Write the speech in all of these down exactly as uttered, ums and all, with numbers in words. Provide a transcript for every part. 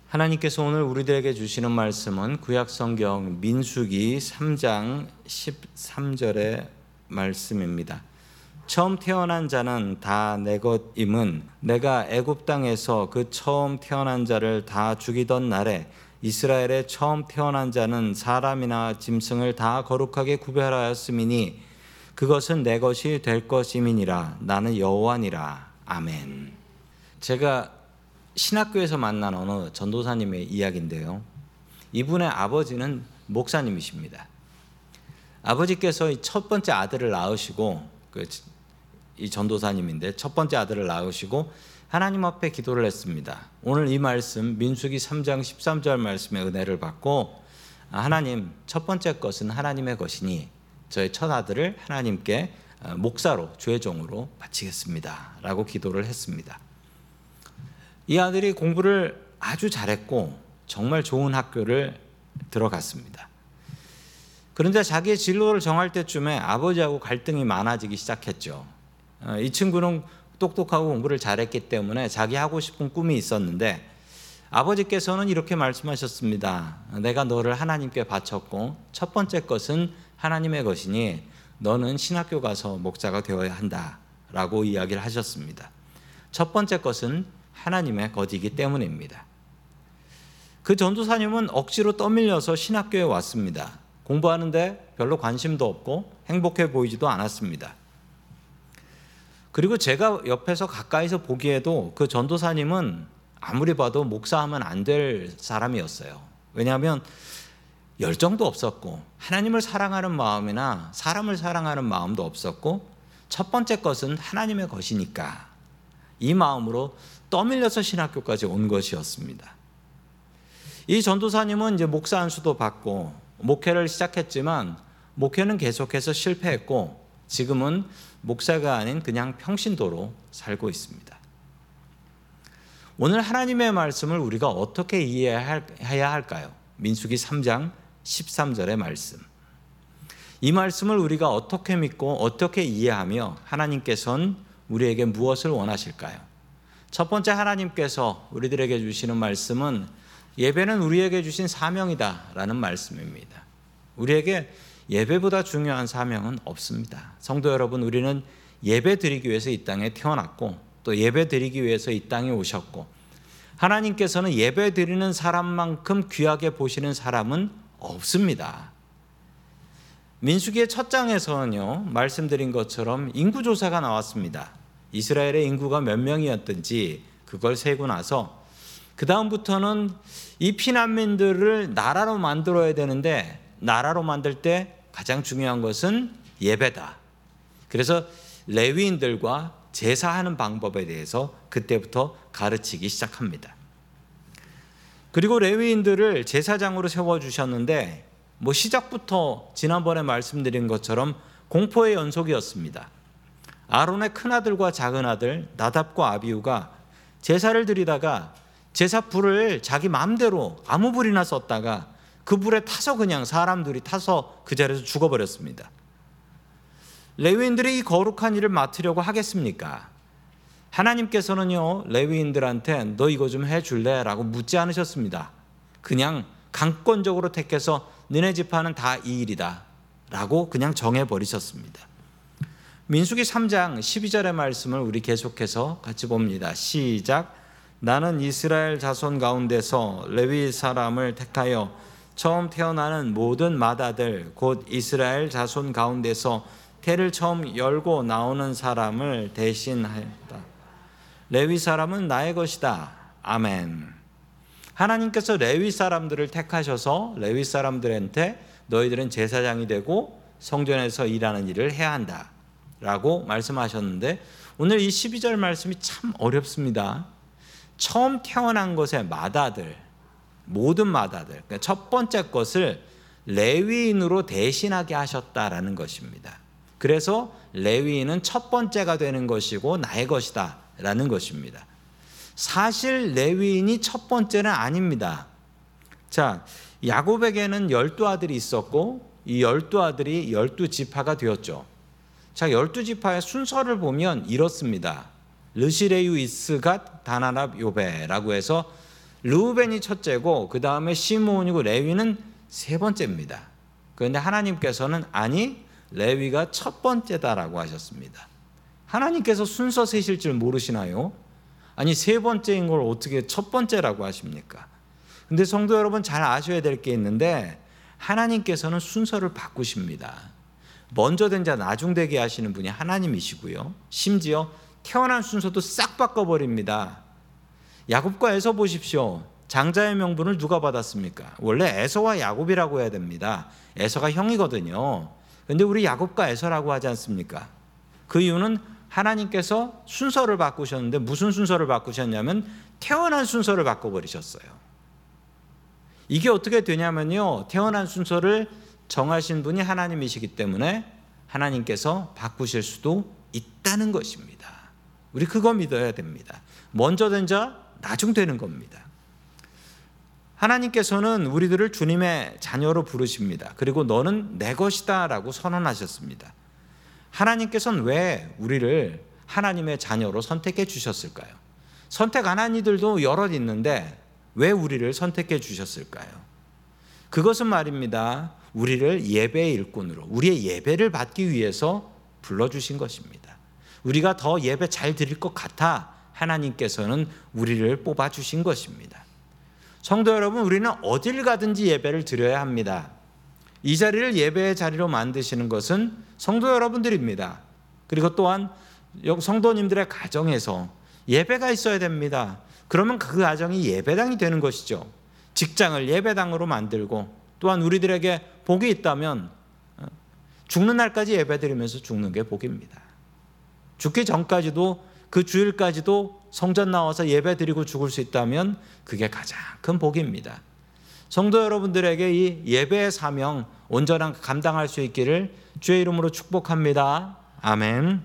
하나님께서 오늘 우리들에게 주시는 말씀은 구약성경 민수기 삼 장 십삼 절의 말씀입니다. 처음 태어난 자는 다 내 것임은 내가 애굽 땅에서 그 처음 태어난 자를 다 죽이던 날에 이스라엘의 처음 태어난 자는 사람이나 짐승을 다 거룩하게 구별하였음이니 그것은 내 것이 될 것임이니라. 나는 여호와니라. 아멘. 제가 신학교에서 만난 어느 전도사님의 이야기인데요, 이분의 아버지는 목사님이십니다. 아버지께서 첫 번째 아들을 낳으시고, 이 전도사님인데 첫 번째 아들을 낳으시고 하나님 앞에 기도를 했습니다. 오늘 이 말씀 민수기 삼 장 십삼 절 말씀의 은혜를 받고, 하나님, 첫 번째 것은 하나님의 것이니 저의 첫 아들을 하나님께 목사로, 주의 종으로 바치겠습니다 라고 기도를 했습니다. 이 아들이 공부를 아주 잘했고 정말 좋은 학교를 들어갔습니다. 그런데 자기의 진로를 정할 때쯤에 아버지하고 갈등이 많아지기 시작했죠. 이 친구는 똑똑하고 공부를 잘했기 때문에 자기 하고 싶은 꿈이 있었는데 아버지께서는 이렇게 말씀하셨습니다. 내가 너를 하나님께 바쳤고 첫 번째 것은 하나님의 것이니 너는 신학교 가서 목사가 되어야 한다 라고 이야기를 하셨습니다. 첫 번째 것은 하나님의 것이기 때문입니다. 그 전도사님은 억지로 떠밀려서 신학교에 왔습니다. 공부하는데 별로 관심도 없고 행복해 보이지도 않았습니다. 그리고 제가 옆에서 가까이서 보기에도 그 전도사님은 아무리 봐도 목사하면 안 될 사람이었어요. 왜냐하면 열정도 없었고 하나님을 사랑하는 마음이나 사람을 사랑하는 마음도 없었고 첫 번째 것은 하나님의 것이니까 이 마음으로 떠밀려서 신학교까지 온 것이었습니다. 이 전도사님은 이제 목사 안수도 받고 목회를 시작했지만 목회는 계속해서 실패했고 지금은 목사가 아닌 그냥 평신도로 살고 있습니다. 오늘 하나님의 말씀을 우리가 어떻게 이해해야 할까요? 민수기 삼 장 십삼 절의 말씀. 이 말씀을 우리가 어떻게 믿고 어떻게 이해하며 하나님께서는 우리에게 무엇을 원하실까요? 첫 번째, 하나님께서 우리들에게 주시는 말씀은 예배는 우리에게 주신 사명이다 라는 말씀입니다. 우리에게 예배보다 중요한 사명은 없습니다. 성도 여러분, 우리는 예배 드리기 위해서 이 땅에 태어났고 또 예배 드리기 위해서 이 땅에 오셨고 하나님께서는 예배 드리는 사람만큼 귀하게 보시는 사람은 없습니다. 민수기의 첫 장에서는요, 말씀드린 것처럼 인구조사가 나왔습니다. 이스라엘의 인구가 몇 명이었든지 그걸 세고 나서 그 다음부터는 이 피난민들을 나라로 만들어야 되는데 나라로 만들 때 가장 중요한 것은 예배다. 그래서 레위인들과 제사하는 방법에 대해서 그때부터 가르치기 시작합니다. 그리고 레위인들을 제사장으로 세워주셨는데 뭐 시작부터 지난번에 말씀드린 것처럼 공포의 연속이었습니다. 아론의 큰아들과 작은아들 나답과 아비후가 제사를 드리다가 제사 불을 자기 마음대로 아무 불이나 썼다가 그 불에 타서 그냥 사람들이 타서 그 자리에서 죽어버렸습니다. 레위인들이 이 거룩한 일을 맡으려고 하겠습니까? 하나님께서는요, 레위인들한테 너 이거 좀 해줄래? 라고 묻지 않으셨습니다. 그냥 강권적으로 택해서 너네 지파는 다 이 일이다 라고 그냥 정해버리셨습니다. 민수기 삼 장 십이 절의 말씀을 우리 계속해서 같이 봅니다. 시작. 나는 이스라엘 자손 가운데서 레위 사람을 택하여 처음 태어나는 모든 맏아들 곧 이스라엘 자손 가운데서 태를 처음 열고 나오는 사람을 대신하였다. 레위 사람은 나의 것이다. 아멘. 하나님께서 레위 사람들을 택하셔서 레위 사람들한테 너희들은 제사장이 되고 성전에서 일하는 일을 해야 한다 라고 말씀하셨는데 오늘 이 십이 절 말씀이 참 어렵습니다. 처음 태어난 것의 맏아들, 모든 맏아들, 그러니까 첫 번째 것을 레위인으로 대신하게 하셨다라는 것입니다. 그래서 레위인은 첫 번째가 되는 것이고 나의 것이다 라는 것입니다. 사실 레위인이 첫 번째는 아닙니다. 자, 야곱에게는 열두 아들이 있었고 이 열두 아들이 열두 지파가 되었죠. 자, 열두 지파의 순서를 보면 이렇습니다. 르시레유, 이스갓, 다나랍, 요베라고 해서 르우벤이 첫째고 그 다음에 시므온이고 레위는 세 번째입니다. 그런데 하나님께서는 아니, 레위가 첫 번째다라고 하셨습니다. 하나님께서 순서 세실 줄 모르시나요? 아니, 세 번째인 걸 어떻게 첫 번째라고 하십니까? 근데 성도 여러분, 잘 아셔야 될 게 있는데 하나님께서는 순서를 바꾸십니다. 먼저 된 자 나중 되게 하시는 분이 하나님이시고요, 심지어 태어난 순서도 싹 바꿔버립니다. 야곱과 에서 보십시오. 장자의 명분을 누가 받았습니까? 원래 에서와 야곱이라고 해야 됩니다. 에서가 형이거든요. 그런데 우리 야곱과 에서라고 하지 않습니까? 그 이유는 하나님께서 순서를 바꾸셨는데 무슨 순서를 바꾸셨냐면 태어난 순서를 바꿔버리셨어요. 이게 어떻게 되냐면요, 태어난 순서를 정하신 분이 하나님이시기 때문에 하나님께서 바꾸실 수도 있다는 것입니다. 우리 그거 믿어야 됩니다. 먼저 된 자 나중 되는 겁니다. 하나님께서는 우리들을 주님의 자녀로 부르십니다. 그리고 너는 내 것이다 라고 선언하셨습니다. 하나님께서는 왜 우리를 하나님의 자녀로 선택해 주셨을까요? 선택 안 한 이들도 여럿 있는데 왜 우리를 선택해 주셨을까요? 그것은 말입니다, 우리를 예배의 일꾼으로, 우리의 예배를 받기 위해서 불러주신 것입니다. 우리가 더 예배 잘 드릴 것 같아 하나님께서는 우리를 뽑아주신 것입니다. 성도 여러분, 우리는 어딜 가든지 예배를 드려야 합니다. 이 자리를 예배의 자리로 만드시는 것은 성도 여러분들입니다. 그리고 또한 성도님들의 가정에서 예배가 있어야 됩니다. 그러면 그 가정이 예배당이 되는 것이죠. 직장을 예배당으로 만들고, 또한 우리들에게 복이 있다면 죽는 날까지 예배드리면서 죽는 게 복입니다. 죽기 전까지도, 그 주일까지도 성전 나와서 예배드리고 죽을 수 있다면 그게 가장 큰 복입니다. 성도 여러분들에게 이 예배의 사명 온전한 감당할 수 있기를 주의 이름으로 축복합니다. 아멘.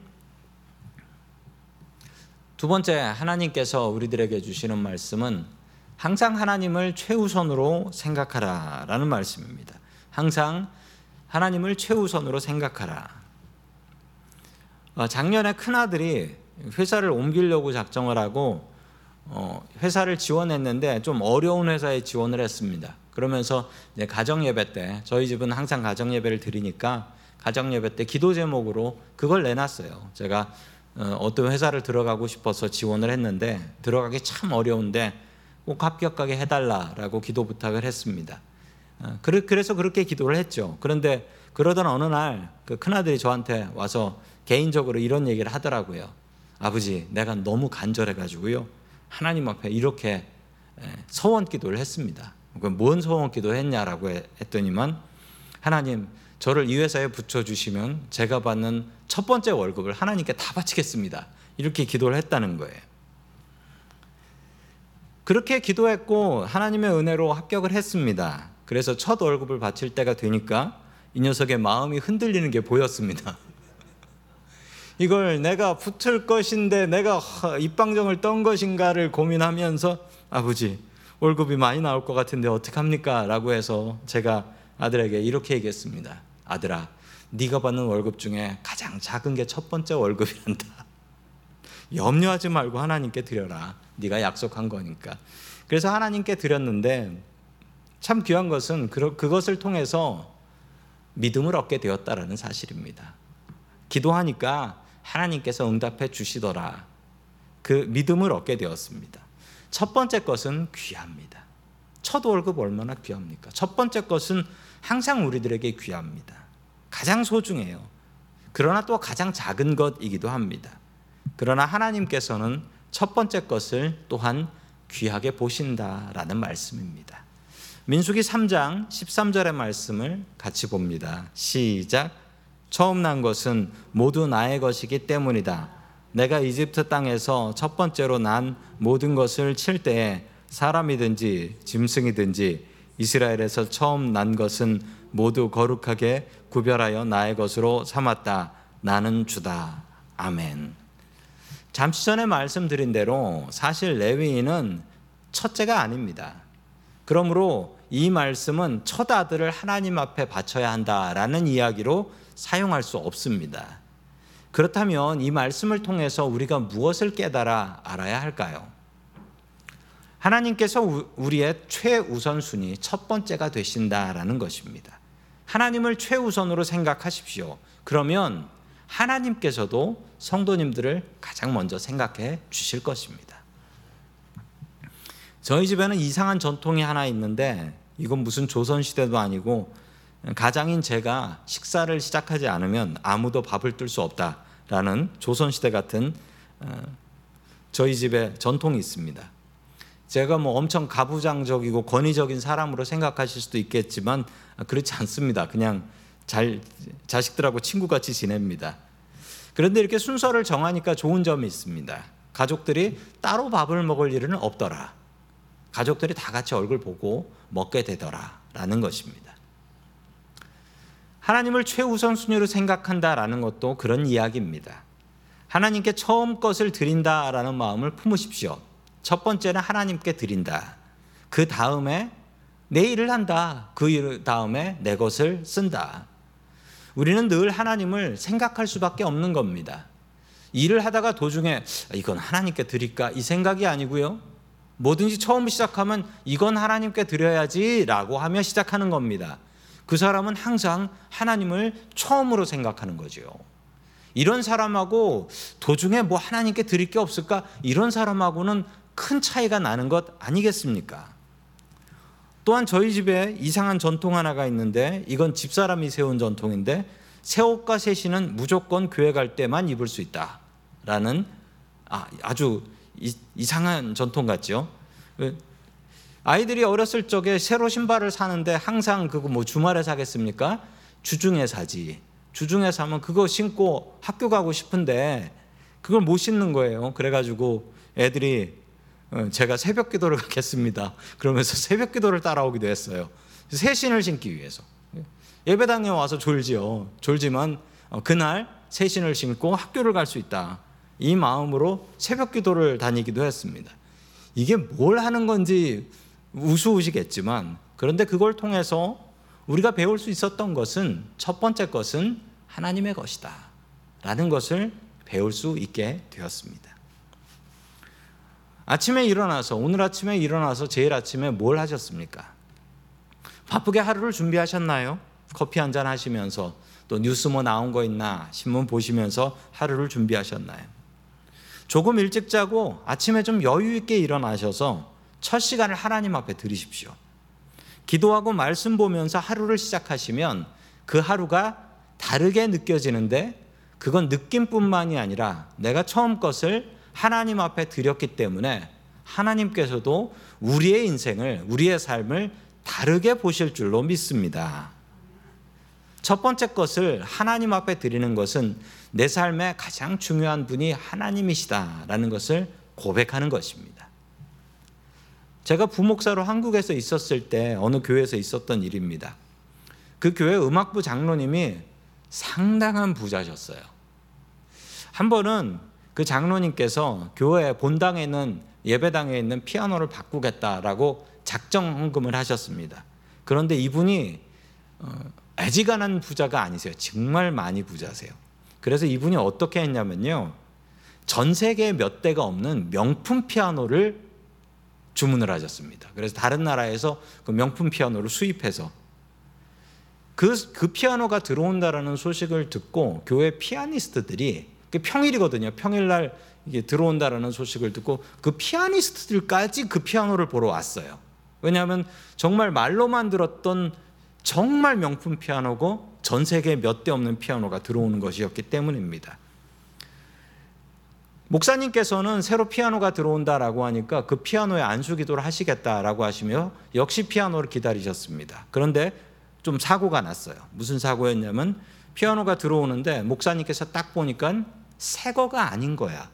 두 번째, 하나님께서 우리들에게 주시는 말씀은 항상 하나님을 최우선으로 생각하라 라는 말씀입니다. 항상 하나님을 최우선으로 생각하라. 작년에 큰아들이 회사를 옮기려고 작정을 하고 회사를 지원했는데 좀 어려운 회사에 지원을 했습니다. 그러면서 이제 가정예배 때, 저희 집은 항상 가정예배를 드리니까 가정예배 때 기도 제목으로 그걸 내놨어요. 제가 어떤 회사를 들어가고 싶어서 지원을 했는데 들어가기 참 어려운데 꼭 합격하게 해달라라고 기도 부탁을 했습니다. 그래서 그렇게 기도를 했죠. 그런데 그러던 어느 날 그 큰아들이 저한테 와서 개인적으로 이런 얘기를 하더라고요. 아버지, 내가 너무 간절해가지고요, 하나님 앞에 이렇게 서원 기도를 했습니다. 뭔 서원 기도 했냐라고 했더니만, 하나님, 저를 이 회사에 붙여주시면 제가 받는 첫 번째 월급을 하나님께 다 바치겠습니다. 이렇게 기도를 했다는 거예요. 그렇게 기도했고 하나님의 은혜로 합격을 했습니다. 그래서 첫 월급을 바칠 때가 되니까 이 녀석의 마음이 흔들리는 게 보였습니다. 이걸 내가 붙을 것인데 내가 입방정을 떤 것인가를 고민하면서, 아버지, 월급이 많이 나올 것 같은데 어떡합니까? 라고 해서 제가 아들에게 이렇게 얘기했습니다. 아들아, 네가 받는 월급 중에 가장 작은 게 첫 번째 월급이란다. 염려하지 말고 하나님께 드려라. 네가 약속한 거니까. 그래서 하나님께 드렸는데 참 귀한 것은 그것을 통해서 믿음을 얻게 되었다라는 사실입니다. 기도하니까 하나님께서 응답해 주시더라. 그 믿음을 얻게 되었습니다. 첫 번째 것은 귀합니다. 첫 월급 얼마나 귀합니까? 첫 번째 것은 항상 우리들에게 귀합니다. 가장 소중해요. 그러나 또 가장 작은 것이기도 합니다. 그러나 하나님께서는 첫 번째 것을 또한 귀하게 보신다라는 말씀입니다. 민수기 삼 장 십삼 절의 말씀을 같이 봅니다. 시작. 처음 난 것은 모두 나의 것이기 때문이다. 내가 이집트 땅에서 첫 번째로 난 모든 것을 칠 때에 사람이든지 짐승이든지 이스라엘에서 처음 난 것은 모두 거룩하게 구별하여 나의 것으로 삼았다. 나는 주다. 아멘. 잠시 전에 말씀드린 대로 사실 레위인은 첫째가 아닙니다. 그러므로 이 말씀은 첫 아들을 하나님 앞에 바쳐야 한다라는 이야기로 사용할 수 없습니다. 그렇다면 이 말씀을 통해서 우리가 무엇을 깨달아 알아야 할까요? 하나님께서 우리의 최우선순위 첫 번째가 되신다라는 것입니다. 하나님을 최우선으로 생각하십시오. 그러면 하나님께서도 성도님들을 가장 먼저 생각해 주실 것입니다. 저희 집에는 이상한 전통이 하나 있는데, 이건 무슨 조선시대도 아니고 가장인 제가 식사를 시작하지 않으면 아무도 밥을 뜰 수 없다라는 조선시대 같은 저희 집에 전통이 있습니다. 제가 뭐 엄청 가부장적이고 권위적인 사람으로 생각하실 수도 있겠지만 그렇지 않습니다. 그냥 잘 자식들하고 친구같이 지냅니다. 그런데 이렇게 순서를 정하니까 좋은 점이 있습니다. 가족들이 따로 밥을 먹을 일은 없더라. 가족들이 다 같이 얼굴 보고 먹게 되더라라는 것입니다. 하나님을 최우선 순위로 생각한다라는 것도 그런 이야기입니다. 하나님께 처음 것을 드린다라는 마음을 품으십시오. 첫 번째는 하나님께 드린다. 그 다음에 내 일을 한다. 그 다음에 내 것을 쓴다. 우리는 늘 하나님을 생각할 수밖에 없는 겁니다. 일을 하다가 도중에 이건 하나님께 드릴까? 이 생각이 아니고요. 뭐든지 처음 시작하면 이건 하나님께 드려야지 라고 하며 시작하는 겁니다. 그 사람은 항상 하나님을 처음으로 생각하는 거죠. 이런 사람하고 도중에 뭐 하나님께 드릴 게 없을까? 이런 사람하고는 큰 차이가 나는 것 아니겠습니까? 또한 저희 집에 이상한 전통 하나가 있는데, 이건 집사람이 세운 전통인데, 새 옷과 새 신은 무조건 교회 갈 때만 입을 수 있다라는 아, 아주 이, 이상한 전통 같죠. 아이들이 어렸을 적에 새로 신발을 사는데 항상 그거 뭐 주말에 사겠습니까? 주중에 사지. 주중에 사면 그거 신고 학교 가고 싶은데 그걸 못 신는 거예요. 그래가지고 애들이 제가 새벽 기도를 가겠습니다. 그러면서 새벽 기도를 따라오기도 했어요. 새 신을 신기 위해서. 예배당에 와서 졸지요. 졸지만 그날 새 신을 신고 학교를 갈 수 있다. 이 마음으로 새벽 기도를 다니기도 했습니다. 이게 뭘 하는 건지 우스우시겠지만, 그런데 그걸 통해서 우리가 배울 수 있었던 것은, 첫 번째 것은 하나님의 것이다 라는 것을 배울 수 있게 되었습니다. 아침에 일어나서, 오늘 아침에 일어나서 제일 아침에 뭘 하셨습니까? 바쁘게 하루를 준비하셨나요? 커피 한잔 하시면서 또 뉴스 뭐 나온 거 있나 신문 보시면서 하루를 준비하셨나요? 조금 일찍 자고 아침에 좀 여유 있게 일어나셔서 첫 시간을 하나님 앞에 드리십시오. 기도하고 말씀 보면서 하루를 시작하시면 그 하루가 다르게 느껴지는데, 그건 느낌뿐만이 아니라 내가 처음 것을 하나님 앞에 드렸기 때문에 하나님께서도 우리의 인생을, 우리의 삶을 다르게 보실 줄로 믿습니다. 첫 번째 것을 하나님 앞에 드리는 것은 내 삶의 가장 중요한 분이 하나님이시다라는 것을 고백하는 것입니다. 제가 부목사로 한국에서 있었을 때 어느 교회에서 있었던 일입니다. 그 교회 음악부 장로님이 상당한 부자셨어요. 한 번은 그 장로님께서 교회 본당에 있는, 예배당에 있는 피아노를 바꾸겠다라고 작정 헌금을 하셨습니다. 그런데 이분이 애지간한 부자가 아니세요. 정말 많이 부자세요. 그래서 이분이 어떻게 했냐면요, 전 세계에 몇 대가 없는 명품 피아노를 주문을 하셨습니다. 그래서 다른 나라에서 그 명품 피아노를 수입해서 그, 그 피아노가 들어온다라는 소식을 듣고 교회 피아니스트들이, 평일이거든요. 평일날 이게 들어온다라는 소식을 듣고 그 피아니스트들까지 그 피아노를 보러 왔어요. 왜냐하면 정말 말로만 들었던 정말 명품 피아노고 전 세계에 몇 대 없는 피아노가 들어오는 것이었기 때문입니다. 목사님께서는 새로 피아노가 들어온다라고 하니까 그 피아노에 안수기도를 하시겠다라고 하시며 역시 피아노를 기다리셨습니다. 그런데 좀 사고가 났어요. 무슨 사고였냐면, 피아노가 들어오는데 목사님께서 딱 보니까 새 거가 아닌 거야.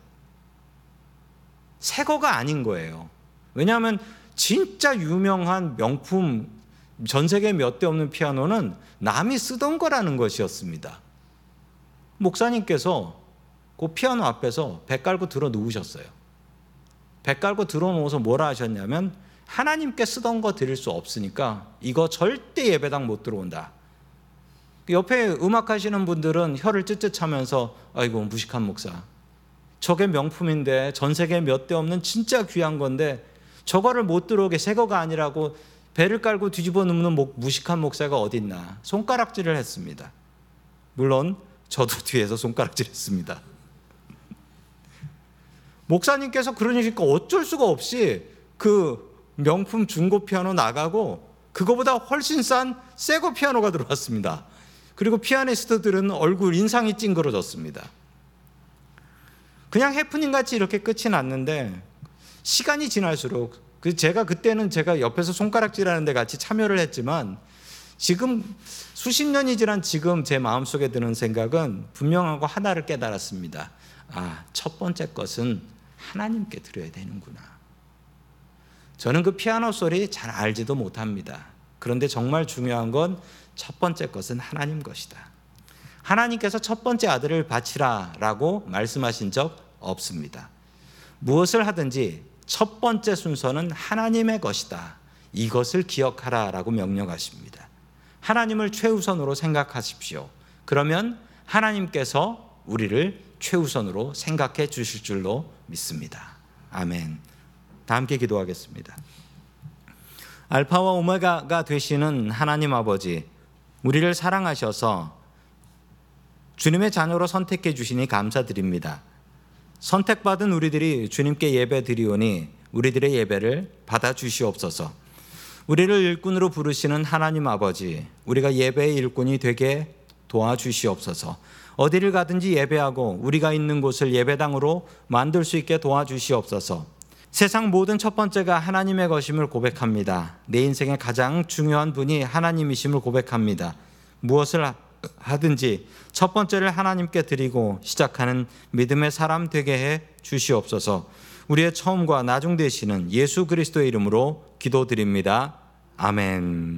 새 거가 아닌 거예요. 왜냐하면 진짜 유명한 명품, 전 세계에 몇 대 없는 피아노는 남이 쓰던 거라는 것이었습니다. 목사님께서 그 피아노 앞에서 배 깔고 들어 누우셨어요. 배 깔고 들어 누워서 뭐라 하셨냐면, 하나님께 쓰던 거 드릴 수 없으니까 이거 절대 예배당 못 들어온다. 옆에 음악하시는 분들은 혀를 쯧쯧하면서 아이고 무식한 목사, 저게 명품인데 전 세계에 몇 대 없는 진짜 귀한 건데 저거를 못 들어오게 새 거가 아니라고 배를 깔고 뒤집어 놓는 목, 무식한 목사가 어딨나. 손가락질을 했습니다. 물론 저도 뒤에서 손가락질했습니다. 목사님께서 그러니까 어쩔 수가 없이 그 명품 중고 피아노 나가고 그거보다 훨씬 싼 새거 피아노가 들어왔습니다. 그리고 피아니스트들은 얼굴 인상이 찡그러졌습니다. 그냥 해프닝 같이 이렇게 끝이 났는데 시간이 지날수록 그 제가 그때는 제가 옆에서 손가락질하는데 같이 참여를 했지만 지금 수십 년이 지난 지금 제 마음속에 드는 생각은 분명하고 하나를 깨달았습니다. 아, 첫 번째 것은 하나님께 드려야 되는구나. 저는 그 피아노 소리 잘 알지도 못합니다. 그런데 정말 중요한 건 첫 번째 것은 하나님 것이다. 하나님께서 첫 번째 아들을 바치라 라고 말씀하신 적 없습니다. 무엇을 하든지 첫 번째 순서는 하나님의 것이다. 이것을 기억하라 라고 명령하십니다. 하나님을 최우선으로 생각하십시오. 그러면 하나님께서 우리를 최우선으로 생각해 주실 줄로 믿습니다. 아멘. 다 함께 기도하겠습니다. 알파와 오메가가 되시는 하나님 아버지, 우리를 사랑하셔서 주님의 자녀로 선택해 주시니 감사드립니다. 선택받은 우리들이 주님께 예배 드리오니 우리들의 예배를 받아 주시옵소서. 우리를 일꾼으로 부르시는 하나님 아버지, 우리가 예배의 일꾼이 되게 도와주시옵소서. 어디를 가든지 예배하고 우리가 있는 곳을 예배당으로 만들 수 있게 도와주시옵소서. 세상 모든 첫 번째가 하나님의 것임을 고백합니다. 내 인생의 가장 중요한 분이 하나님이심을 고백합니다. 무엇을 하든지 첫 번째를 하나님께 드리고 시작하는 믿음의 사람 되게 해 주시옵소서. 우리의 처음과 나중 되시는 예수 그리스도의 이름으로 기도드립니다. 아멘.